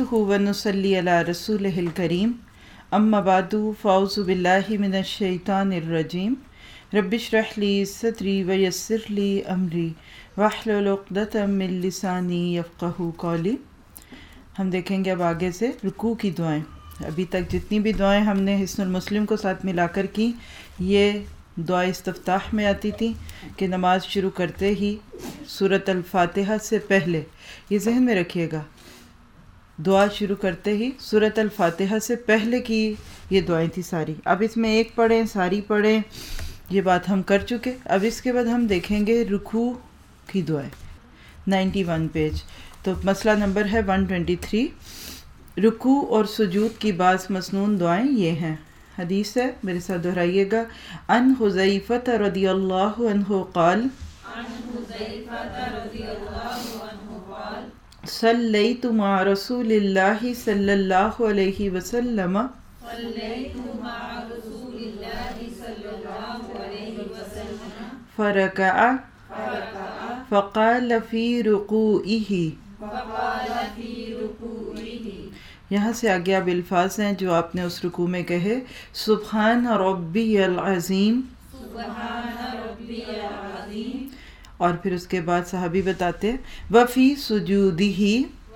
نحمده ونصلي على رسوله الكريم اما بعد فاعوذ بالله من الشیطان الرجیم رب اشرح لي صدری ویسر لي امری واحلل عقدۃ من لسانی یفقہوا قولی۔ ہم دیکھیں گے اب آگے سے رکوع کی دعائیں۔ ابھی تک جتنی بھی دعائیں ہم نے حصن المسلم کو ساتھ ملا کر کی، یہ دعا استفتاح میں آتی تھی کہ نماز شروع کرتے ہی سورۃ الفاتحہ سے پہلے، یہ ذہن میں رکھیے گا، دعا شروع کرتے ہی سورۃ الفاتحہ سے پہلے کی یہ دعائیں تھی ساری۔ اب اس میں ایک پڑھیں، ساری پڑھیں، یہ بات ہم کر چکے۔ اب اس کے بعد ہم دیکھیں گے رکوع کی دعائیں، 91 پیج۔ تو مسئلہ نمبر ہے 123۔ رکوع اور سجود کی بعض مسنون دعائیں یہ ہیں۔ حدیث ہے، میرے ساتھ دہرائیے گا۔ ان حذیفہ رضی اللہ عنہ قال صلیت مع رسول اللہ صلی اللہ علیہ وسلم فرکع فقال فی رکوعہ۔ یہاں سے آگے اب الفاظ ہیں جو آپ نے اس رکوع میں کہے۔ سبحان ربی العظیم، اور پھر اس کے بعد صحابی بتاتے وفی سجودہ،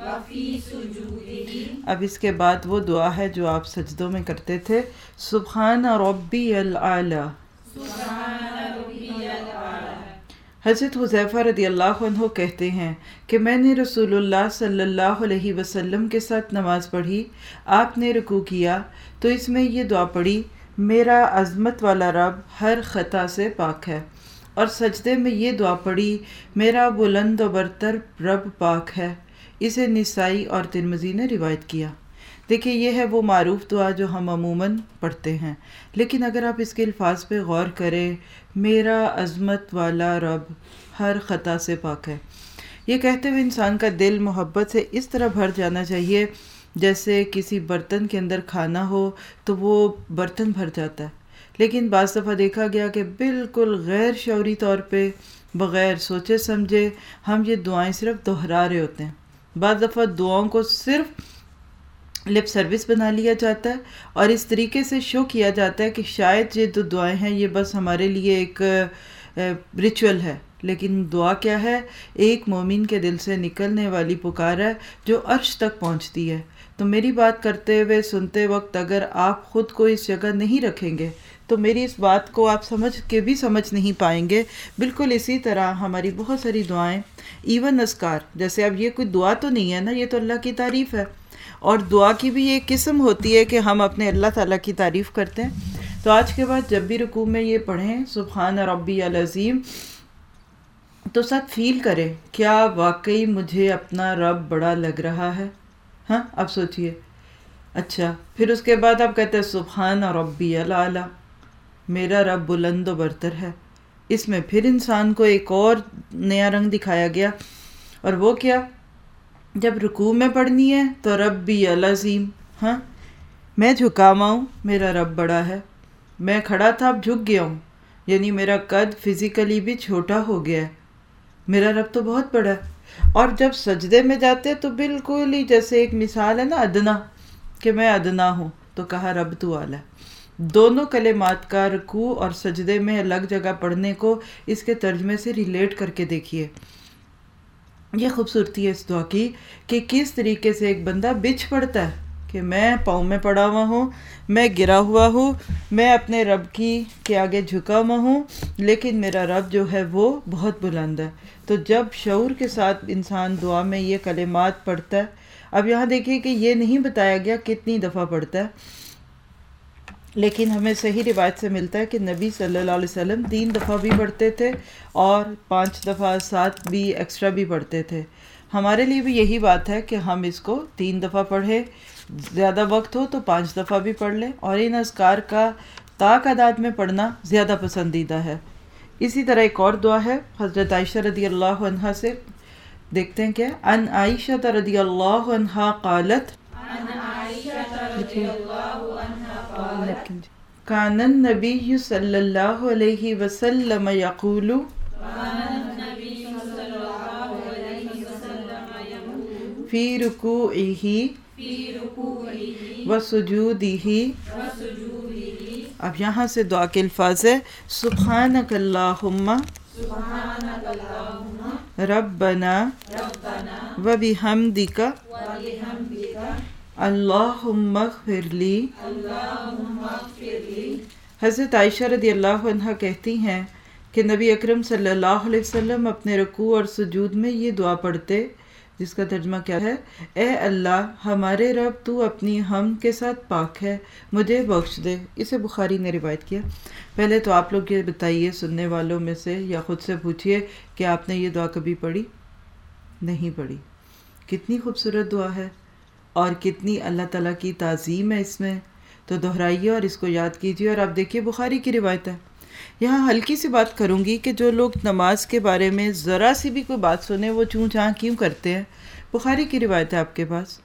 اب اس کے بعد وہ دعا ہے جو آپ سجدوں میں کرتے تھے۔ سبحان ربی العلی۔ حضرت حذیفہ رضی اللہ عنہ کہتے ہیں کہ میں نے رسول اللہ صلی اللہ علیہ وسلم کے ساتھ نماز پڑھی، آپ نے رکوع کیا تو اس میں یہ دعا پڑھی، میرا عظمت والا رب ہر خطا سے پاک ہے، اور سجدے میں یہ دعا پڑھی، میرا بلند و برتر رب پاک ہے۔ اسے نسائی اور ترمذی نے روایت کیا۔ دیکھیں، یہ ہے وہ معروف دعا جو ہم عموماً پڑھتے ہیں، لیکن اگر آپ اس کے الفاظ پہ غور کریں، میرا عظمت والا رب ہر خطا سے پاک ہے، یہ کہتے ہوئے انسان کا دل محبت سے اس طرح بھر جانا چاہیے جیسے کسی برتن کے اندر کھانا ہو تو وہ برتن بھر جاتا ہے۔ لیکن بعض دفعہ دیکھا گیا کہ بالکل غیر شعوری طور پہ، بغیر سوچے سمجھے ہم یہ دعائیں صرف دہرا رہے ہوتے ہیں۔ بعض دفعہ دعاؤں کو صرف لپ سروس بنا لیا جاتا ہے اور اس طریقے سے شو کیا جاتا ہے کہ شاید یہ جو دعائیں ہیں یہ بس ہمارے لیے ایک ریچول ہے، لیکن دعا کیا ہے؟ ایک مومن کے دل سے نکلنے والی پکار ہے جو عرش تک پہنچتی ہے۔ تو میری بات کرتے ہوئے سنتے وقت اگر آپ خود کو اس جگہ نہیں رکھیں گے تو میری اس بات کو آپ سمجھ کے بھی سمجھ نہیں پائیں گے۔ بالکل اسی طرح ہماری بہت ساری دعائیں، ایون اذکار، جیسے اب یہ کوئی دعا تو نہیں ہے نا، یہ تو اللہ کی تعریف ہے، اور دعا کی بھی ایک قسم ہوتی ہے کہ ہم اپنے اللہ تعالیٰ کی تعریف کرتے ہیں۔ تو آج کے بعد جب بھی رکوع میں یہ پڑھیں سبحان ربی العظیم تو ساتھ فیل کریں، کیا واقعی مجھے اپنا رب بڑا لگ رہا ہے؟ ہاں، اب سوچئے۔ اچھا، پھر اس کے بعد آپ کہتے ہیں سبحان ربی الاعلی، میرا رب بلند و برتر ہے۔ اس میں پھر انسان کو ایک اور نیا رنگ دکھایا گیا، اور وہ کیا؟ جب رکوع میں پڑھنی ہے تو ربی العظیم، ہاں، میں جھکا ہوا ہوں، میرا رب بڑا ہے، میں کھڑا تھا اب جھک گیا ہوں، یعنی میرا قد فزیکلی بھی چھوٹا ہو گیا ہے، میرا رب تو بہت بڑا ہے۔ اور جب سجدے میں جاتے تو بالکل ہی جیسے ایک مثال ہے نا ادنا، کہ میں ادنا ہوں، تو کہا رب تو اعلیٰ۔ دونوں کلمات کا رکوع اور سجدے میں الگ جگہ پڑھنے کو اس کے ترجمے سے ریلیٹ کر کے دیکھیے۔ یہ خوبصورتی ہے اس دعا کی کہ کس طریقے سے ایک بندہ بچ پڑتا ہے کہ میں پاؤں میں پڑا ہوا ہوں، میں گرا ہوا ہوں، میں اپنے رب کے آگے جھکا ہوا ہوں، لیکن میرا رب جو ہے وہ بہت بلند ہے۔ تو جب شعور کے ساتھ انسان دعا میں یہ کلمات پڑھتا ہے، اب یہاں دیکھیے کہ یہ نہیں بتایا گیا کتنی دفعہ پڑھتا ہے، لیکن ہمیں صحیح روایت سے ملتا ہے کہ نبی صلی اللہ علیہ وسلم 3 دفعہ بھی پڑھتے تھے اور 5 دفعہ 7 بھی ایکسٹرا بھی پڑھتے تھے۔ ہمارے لیے بھی یہی بات ہے کہ ہم اس کو 3 دفعہ پڑھیں، زیادہ وقت ہو تو 5 دفعہ بھی پڑھ لیں، اور ان اذکار کا تعداد میں پڑھنا زیادہ پسندیدہ ہے۔ اسی طرح ایک اور دعا ہے حضرت عائشہ رضی اللہ عنہا سے، دیکھتے ہیں کیا۔ ان عائشہ رضی اللہ عنہا قالت، کان النبی صلی اللہ علیہ وسلم یقول، فی رکوعہ وسجودہ. اب یہاں سے دعا کے الفاظ ہے سبحانک اللہم ربنا وبحمدک اللہم اغفر لی. حضرت عائشہ رضی اللہ عنہ کہتی ہیں کہ نبی اکرم صلی اللہ علیہ وسلم اپنے رکوع اور سجود میں یہ دعا پڑھتے، جس کا ترجمہ کیا ہے، اے اللہ ہمارے رب تو اپنی حمد کے ساتھ پاک ہے، مجھے بخش دے. اسے بخاری نے روایت کیا. پہلے تو آپ لوگ یہ بتائیے سننے والوں میں سے یا خود سے پوچھئے کہ آپ نے یہ دعا کبھی پڑھی؟ نہیں پڑھی. کتنی خوبصورت دعا ہے اور کتنی اللہ تعالیٰ کی تعظیم ہے اس میں. تو دہرائیے اور اس کو یاد کیجیے. اور آپ دیکھیے بخاری کی روایت ہے. یہاں ہلکی سی بات کروں گی کہ جو لوگ نماز کے بارے میں ذرا سی بھی کوئی بات سنیں وہ چوں چاں کیوں کرتے ہیں. بخاری کی روایت ہے آپ کے پاس،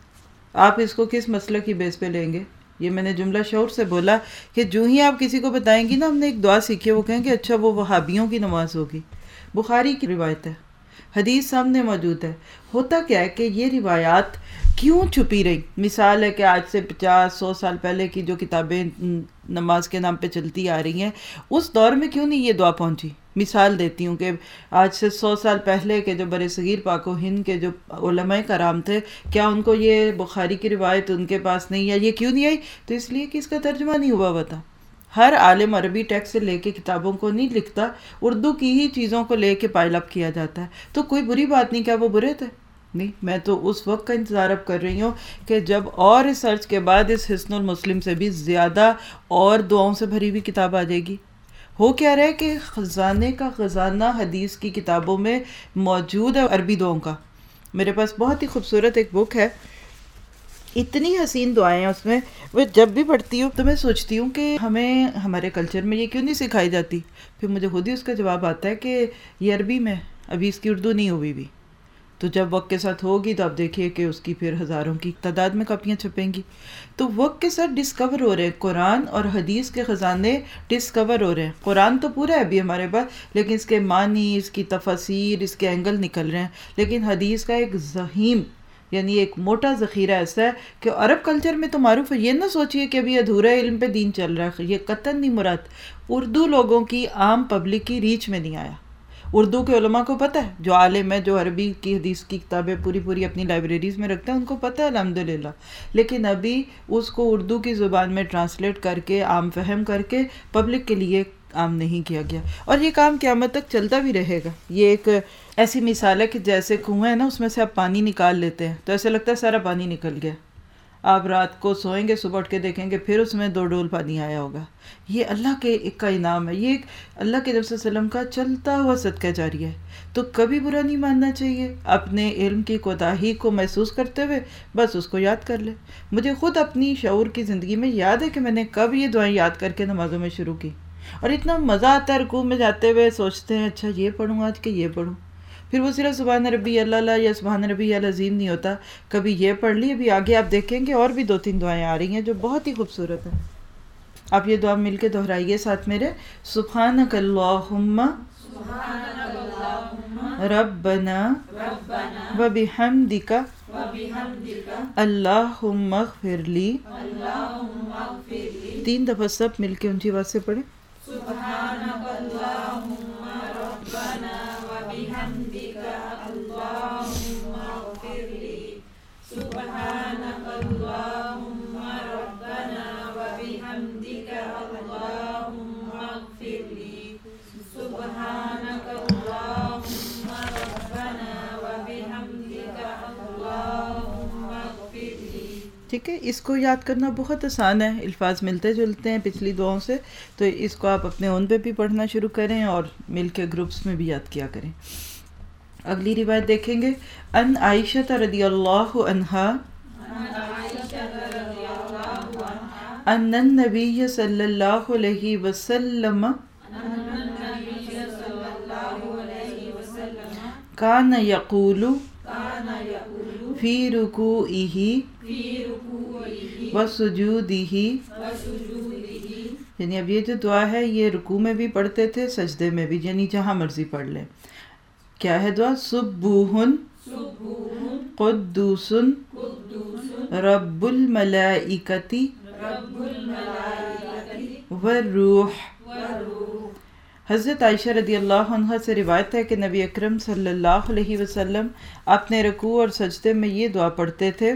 آپ اس کو کس مسئلہ کی بیس پہ لیں گے؟ یہ میں نے جملہ شعور سے بولا کہ جو ہی آپ کسی کو بتائیں گی نا ہم نے ایک دعا سیکھی ہے، وہ کہیں گے اچھا وہ وہابیوں کی نماز ہوگی. بخاری کی روایت ہے، حدیث سامنے موجود ہے. ہوتا کیا ہے کہ یہ روایات کیوں چھپی رہی؟ مثال ہے کہ آج سے 50-100 سال پہلے کی جو کتابیں نماز کے نام پہ چلتی آ رہی ہیں اس دور میں کیوں نہیں یہ دعا پہنچی؟ مثال دیتی ہوں کہ آج سے 100 سال پہلے کے جو بر صغیر پاک و ہند کے جو علماء کرام تھے، کیا ان کو یہ بخاری کی روایت ان کے پاس نہیں ہے؟ یہ کیوں نہیں آئی؟ تو اس لیے کہ اس کا ترجمہ نہیں ہوا تھا. ہر عالم عربی ٹیکسٹ سے لے کے کتابوں کو نہیں لکھتا، اردو کی ہی چیزوں کو لے کے پائل اپ کیا جاتا ہے. تو کوئی بری بات نہیں. کیا وہ برے تھے؟ نہیں. میں تو اس وقت کا انتظار اب کر رہی ہوں کہ جب اور ریسرچ کے بعد اس حسن المسلم سے بھی زیادہ اور دعاؤں سے بھری ہوئی کتاب آ جائے گی. ہو کیا رہے کہ خزانے کا خزانہ حدیث کی کتابوں میں موجود ہے عربی دعاؤں کا. میرے پاس بہت ہی خوبصورت ایک بک ہے، اتنی حسین دعائیں ہیں اس میں. وہ جب بھی پڑھتی ہوں تو میں سوچتی ہوں کہ ہمیں ہمارے کلچر میں یہ کیوں نہیں سکھائی جاتی. پھر مجھے خود ہی اس کا جواب آتا ہے کہ یہ عربی میں ابھی اس کی اردو نہیں ہوئی بھی. تو جب وقت کے ساتھ ہوگی تو آپ دیکھیے کہ اس کی پھر ہزاروں کی تعداد میں کاپیاں چھپیں گی. تو وقت کے ساتھ ڈسکور ہو رہے ہیں قرآن اور حدیث کے خزانے، ڈسکور ہو رہے ہیں. قرآن تو پورا ہے ابھی ہمارے پاس، لیکن اس کے معنی، اس کی تفاسیر، اس کے اینگل نکل رہے ہیں. لیکن حدیث کا ایک ضخیم یعنی ایک موٹا ذخیرہ ایسا ہے کہ عرب کلچر میں تو معروف ہے. یہ نہ سوچئے کہ ابھی ادھورا علم پہ دین چل رہا ہے، یہ قطعاً نہیں مراد. اردو لوگوں کی عام پبلک کی ریچ میں نہیں آیا. اردو کے علماء کو پتہ ہے، جو عالم ہے، جو عربی کی حدیث کی کتابیں پوری اپنی لائبریریز میں رکھتے ہیں، ان کو پتہ ہے الحمدللہ. لیکن ابھی اس کو اردو کی زبان میں ٹرانسلیٹ کر کے عام فہم کر کے پبلک کے لیے عام نہیں کیا گیا. اور یہ کام قیامت تک چلتا بھی رہے گا. یہ ایک ایسی مثال ہے کہ جیسے کنویں ہے نا، اس میں سے آپ پانی نکال لیتے ہیں تو ایسے لگتا ہے سارا پانی نکل گیا. آپ رات کو سوئیں گے، صبح اٹھ کے دیکھیں گے پھر اس میں 2 ڈول پانی آیا ہوگا. یہ اللہ کے ایک کا انعام ہے. یہ ایک اللہ کے نبی صلی اللہ علیہ وسلم کا چلتا ہوا صدقہ جاریہ ہے. تو کبھی برا نہیں ماننا چاہیے. اپنے علم کی کوتاہی کو محسوس کرتے ہوئے بس اس کو یاد کر لیں. مجھے خود اپنی شعور کی زندگی میں یاد ہے کہ میں نے کب یہ دعائیں یاد کر کے نمازوں میں شروع کی. اور اتنا مزہ آتا ہے رکوع میں جاتے ہوئے سوچتے ہیں اچھا یہ پڑھوں آج کہ یہ پڑھوں. پھر وہ صرف سبحان ربی اللہ یا سبحان ربی العظیم نہیں ہوتا، کبھی یہ پڑھ لی. ابھی آگے آپ دیکھیں گے اور بھی 2-3 دعائیں آ رہی ہیں جو بہت ہی خوبصورت ہیں. آپ یہ دعا مل کے دہرائیے ساتھ میرے. سبحانک اللہم ربنا وبحمدک اللہم اغفر لی. 3 دفعہ سب مل کے اونچی آواز سے پڑھیں. سبحانک اللہم ربنا وبحمدک اللہم اغفر لی. سبحانک اللہم ربنا وبحمدک اللہم اغفر لی. سبحانک اللہم ربنا وبحمدک اللہم اغفر لی. ٹھیک ہے، اس کو یاد کرنا بہت آسان ہے. الفاظ ملتے جلتے ہیں پچھلی دعاؤں سے، تو اس کو آپ اپنے اون پہ بھی پڑھنا شروع کریں اور مل کے گروپس میں بھی یاد کیا کریں. اگلی روایت دیکھیں گے. ان عائشہ رضی اللہ عنہا ان النبی صلی اللہ علیہ وسلم کان یقول فی رکوعہ وسجودہ. یعنی اب یہ جو دعا ہے یہ رکوع میں بھی پڑھتے تھے، سجدے میں بھی، یعنی جہاں مرضی پڑھ لیں. کیا ہے دعا؟ سبوہن قدوس رب الملائکتی والروح۔ حضرت عائشہ رضی اللہ عنہ سے روایت ہے کہ نبی اکرم صلی اللہ علیہ وسلم اپنے رکوع اور سجدے میں یہ دعا پڑھتے تھے: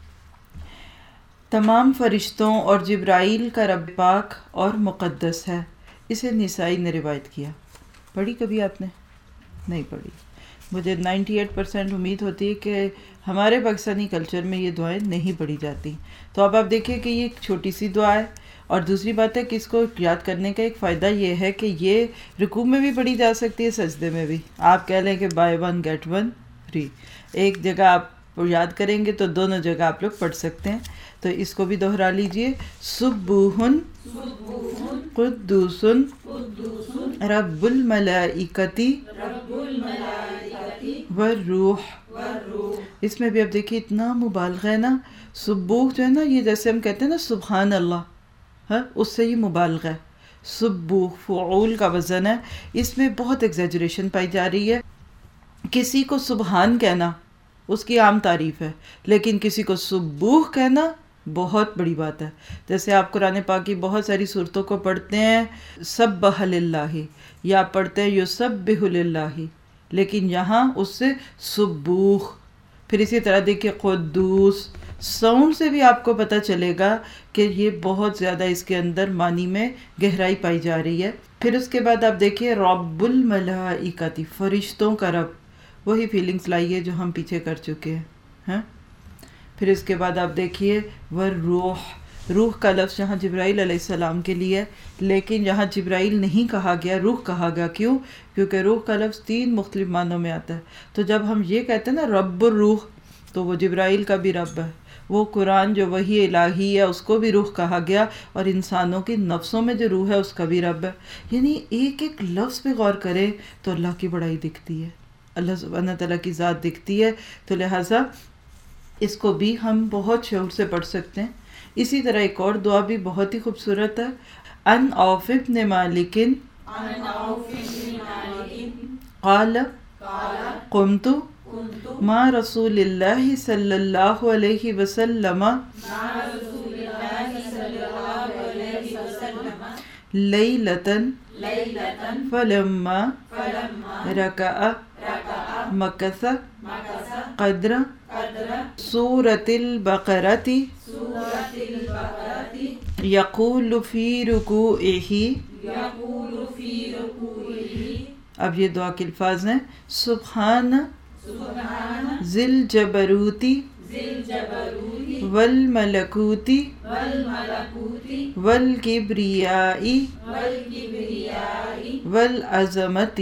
تمام فرشتوں اور جبرائیل کا رب پاک اور مقدس ہے۔ اسے نسائی نے روایت کیا۔ پڑھی کبھی آپ نے؟ نہیں پڑھی۔ مجھے 98% امید ہوتی ہے کہ ہمارے پاکستانی کلچر میں یہ دعائیں نہیں پڑھی جاتی۔ تو اب آپ دیکھیں کہ یہ ایک چھوٹی سی دعا ہے، اور دوسری بات ہے کہ اس کو یاد کرنے کا ایک فائدہ یہ ہے کہ یہ رکوع میں بھی پڑھی جا سکتی ہے، سجدے میں بھی۔ آپ کہہ لیں کہ buy one get one free, ایک جگہ آپ یاد کریں گے تو دونوں جگہ آپ لوگ پڑھ سکتے ہیں۔ تو اس کو بھی دہرا لیجئے: سبوحن قدوس رب الملائکتی والروح۔ اس میں بھی اب دیکھیے اتنا مبالغہ ہے نا، سبوح جو ہے نا، یہ جیسے ہم کہتے ہیں نا سبحان اللہ، ہاں، اس سے یہ مبالغہ ہے۔ سبوح فعول کا وزن ہے، اس میں بہت ایگزیجریشن پائی جا رہی ہے۔ کسی کو سبحان کہنا اس کی عام تعریف ہے، لیکن کسی کو سبوح کہنا بہت بڑی بات ہے۔ جیسے آپ قرآن پاک کی بہت ساری صورتوں کو پڑھتے ہیں سبح للہ، یا پڑھتے ہیں یسبح للہ، لیکن یہاں اس سے سبوح۔ پھر اسی طرح دیکھیں قدوس، ساؤنڈ سے بھی آپ کو پتہ چلے گا کہ یہ بہت زیادہ اس کے اندر معنی میں گہرائی پائی جا رہی ہے۔ پھر اس کے بعد آپ دیکھیے رب الملائکتی، فرشتوں کا رب، وہی فیلنگز لائیے جو ہم پیچھے کر چکے ہیں۔ پھر اس کے بعد آپ دیکھیے والروح، روح کا لفظ یہاں جبرائیل علیہ السلام کے لیے، لیکن یہاں جبرائیل نہیں کہا گیا، روح کہا گیا۔ کیوں؟ کیونکہ روح کا لفظ 3 مختلف معنوں میں آتا ہے۔ تو جب ہم یہ کہتے ہیں نا رب الروح، تو وہ جبرائیل کا بھی رب ہے، وہ قرآن جو وحی الہی ہے اس کو بھی روح کہا گیا، اور انسانوں کی نفسوں میں جو روح ہے اس کا بھی رب ہے۔ یعنی ایک ایک لفظ پہ غور کریں تو اللہ کی بڑائی دکھتی ہے، اللہ سبحانہ تعالیٰ کی ذات دکھتی ہے۔ تو لہٰذا اس کو بھی ہم بہت شعور سے پڑھ سکتے ہیں۔ اسی طرح ایک اور دعا بھی بہت ہی خوبصورت ہے: ان عوف بن مالک قال قمت مع رسول اللہ صلی اللہ علیہ وسلم لیلۃ فلما رکع مکث قدر سورۃ البقرۃ یقول فی رکوعہ۔ اب یہ دعا کے الفاظ ہیں: سبحان ذی الجبروت والملکوت والکبریاء والعظمت۔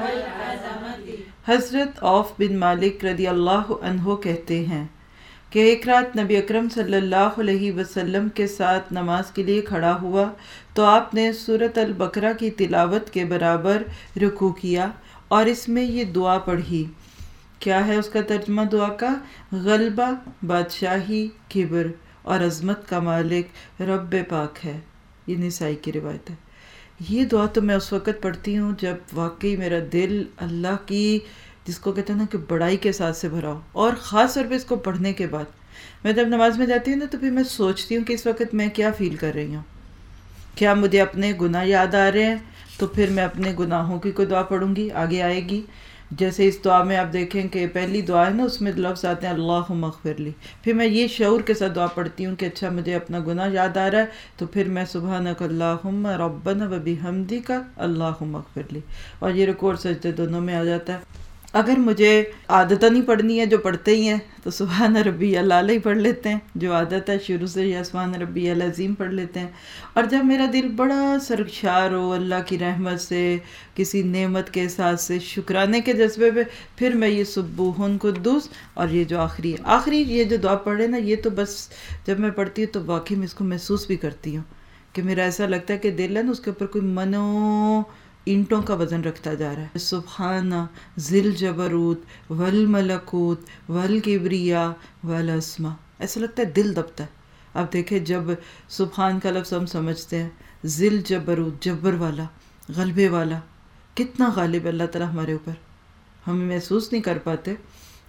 حضرت عوف بن مالک رضی اللہ عنہ کہتے ہیں کہ ایک رات نبی اکرم صلی اللہ علیہ وسلم کے ساتھ نماز کے لیے کھڑا ہوا تو آپ نے سورۃ البقرہ کی تلاوت کے برابر رکوع کیا اور اس میں یہ دعا پڑھی۔ کیا ہے اس کا ترجمہ دعا کا؟ غلبہ، بادشاہی، کبر اور عظمت کا مالک رب پاک ہے۔ یہ نسائی کی روایت ہے۔ یہ دعا تو میں اس وقت پڑھتی ہوں جب واقعی میرا دل اللہ کی، جس کو کہتے ہیں نا کہ بڑائی کے ساتھ سے بھرا ہو، اور خاص طور پہ اس کو پڑھنے کے بعد میں جب نماز میں جاتی ہوں نا تو پھر میں سوچتی ہوں کہ اس وقت میں کیا فیل کر رہی ہوں۔ کیا مجھے اپنے گناہ یاد آ رہے ہیں؟ تو پھر میں اپنے گناہوں کی کوئی دعا پڑھوں گی، آگے آئے گی۔ جیسے اس دعا میں آپ دیکھیں کہ پہلی دعا ہے نا، اس میں لفظ آتے ہیں اللہم اغفر لی، پھر میں یہ شعور کے ساتھ دعا پڑھتی ہوں کہ اچھا مجھے اپنا گناہ یاد آ رہا ہے، تو پھر میں سبحانک اللہم ربنا و بحمدک اللہم اغفر لی، اور یہ رکوع اور سجدے دونوں میں آ جاتا ہے۔ اگر مجھے عادتاً ہی پڑھنی ہے، جو پڑھتے ہی ہیں، تو سبحان ربی الاعلی ہی پڑھ لیتے ہیں، جو عادت ہے شروع سے، یا سبحان ربی العظیم پڑھ لیتے ہیں۔ اور جب میرا دل بڑا سرشار ہو اللہ کی رحمت سے، کسی نعمت کے احساس سے، شکرانے کے جذبے پہ، پھر میں یہ سبوح قدوس اور یہ جو آخری یہ جو دعا پڑھے نا، یہ تو بس جب میں پڑھتی ہوں تو واقعی میں اس کو محسوس بھی کرتی ہوں کہ میرا ایسا لگتا ہے کہ دل ہے نا، اس کے اوپر کوئی منو اینٹوں کا وزن رکھتا جا رہا ہے۔ سبحان ذی الجبروت والملکوت والکبریاء والعظمہ، ایسا لگتا ہے دل دبتا ہے۔ اب دیکھیں جب سبحان کا لفظ ہم سمجھتے ہیں، ذی الجبروت، جبر والا، غلبے والا، کتنا غالب ہے اللہ تعالیٰ ہمارے اوپر، ہم محسوس نہیں کر پاتے،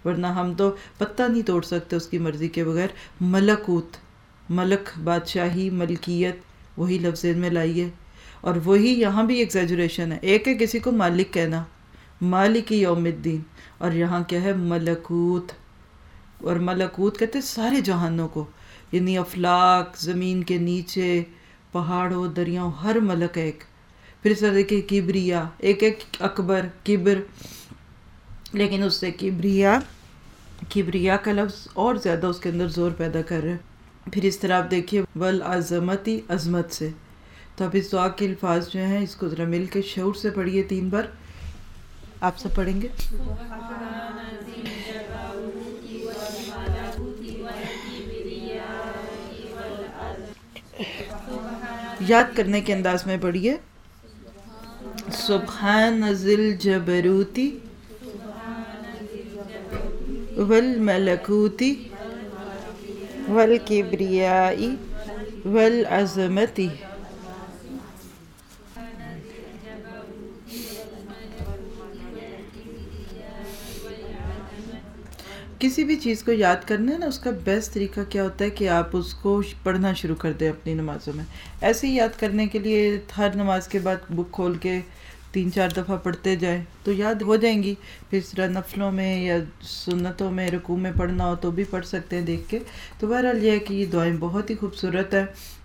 ورنہ ہم تو پتہ نہیں توڑ سکتے اس کی مرضی کے بغیر۔ ملکوت، ملک بادشاہی، ملکیت، وہی لفظ میں لائیے، اور وہی یہاں بھی ایگزیجریشن ہے۔ ایک ہے کسی کو مالک کہنا، مالک یوم الدین، اور یہاں کیا ہے؟ ملکوت۔ اور ملکوت کہتے ہیں سارے جہانوں کو، یعنی افلاک، زمین کے نیچے، پہاڑوں، دریاؤں، ہر ملک ہے ایک۔ پھر اس طرح دیکھیں کبریا، ایک ایک اکبر، کبر، لیکن اس سے کبریا کا لفظ اور زیادہ اس کے اندر زور پیدا کر رہے ہیں۔ پھر اس طرح آپ دیکھیے والعظمتی، عظمت سے۔ تو اب اس دعا کے الفاظ جو ہیں اس کو ذرا مل کے شعور سے پڑھیے 3 بار۔ آپ سب پڑھیں گے؟ یاد کرنے کے انداز میں پڑھیے۔ سبحان ذی الجبروت والملکوت والکبریاء والعظمت۔ کسی بھی چیز کو یاد کرنا ہے نا، اس کا بیسٹ طریقہ کیا ہوتا ہے کہ آپ اس کو پڑھنا شروع کر دیں اپنی نمازوں میں۔ ایسے ہی یاد کرنے کے لیے ہر نماز کے بعد بک کھول کے 3-4 دفعہ پڑھتے جائیں تو یاد ہو جائیں گی۔ پھر اس طرح نفلوں میں یا سنتوں میں رکوع میں پڑھنا ہو تو بھی پڑھ سکتے ہیں دیکھ کے۔ تو بہرحال یہ ہے کہ یہ دعائیں بہت ہی خوبصورت ہے۔